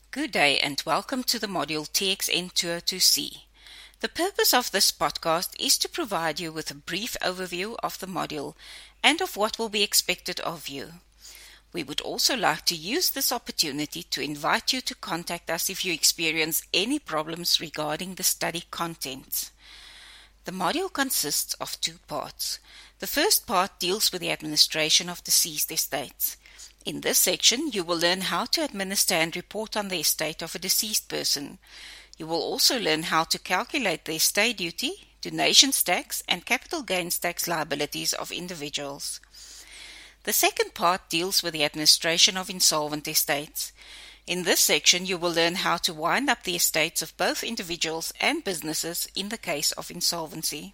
Good day and welcome to the module TXN 202C. The purpose of this podcast is to provide you with a brief overview of the module and of what will be expected of you. We would also like to use this opportunity to invite you to contact us if you experience any problems regarding the study contents. The module consists of two parts. The first part deals with the administration of deceased estates. In this section, you will learn how to administer and report on the estate of a deceased person. You will also learn how to calculate the estate duty, donations tax, and capital gains tax liabilities of individuals. The second part deals with the administration of insolvent estates. In this section, you will learn how to wind up the estates of both individuals and businesses in the case of insolvency.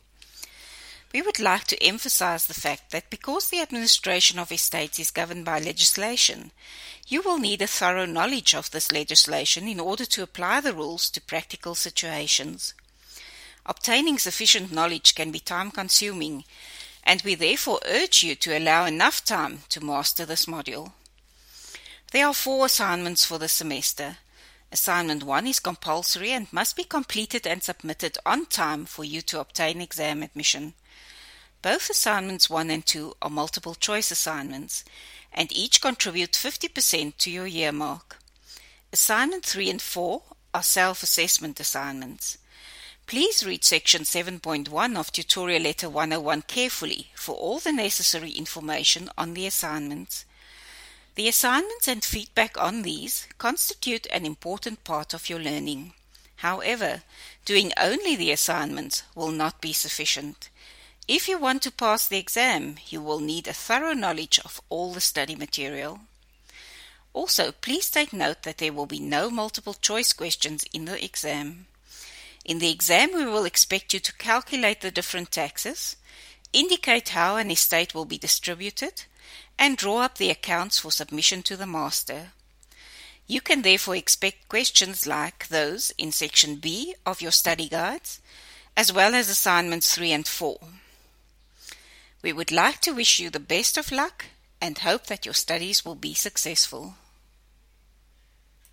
We would like to emphasize the fact that because the administration of estates is governed by legislation, you will need a thorough knowledge of this legislation in order to apply the rules to practical situations. Obtaining sufficient knowledge can be time-consuming, and we therefore urge you to allow enough time to master this module. There are 4 assignments for the semester. Assignment 1 is compulsory and must be completed and submitted on time for you to obtain exam admission. Both assignments 1 and 2 are multiple choice assignments, and each contribute 50% to your year mark. Assignment 3 and 4 are self-assessment assignments. Please read section 7.1 of Tutorial Letter 101 carefully for all the necessary information on the assignments. The assignments and feedback on these constitute an important part of your learning. However, doing only the assignments will not be sufficient. If you want to pass the exam, you will need a thorough knowledge of all the study material. Also, please take note that there will be no multiple choice questions in the exam. In the exam, we will expect you to calculate the different taxes, indicate how an estate will be distributed, and draw up the accounts for submission to the master. You can therefore expect questions like those in section B of your study guides, as well as assignments 3 and 4. We would like to wish you the best of luck and hope that your studies will be successful.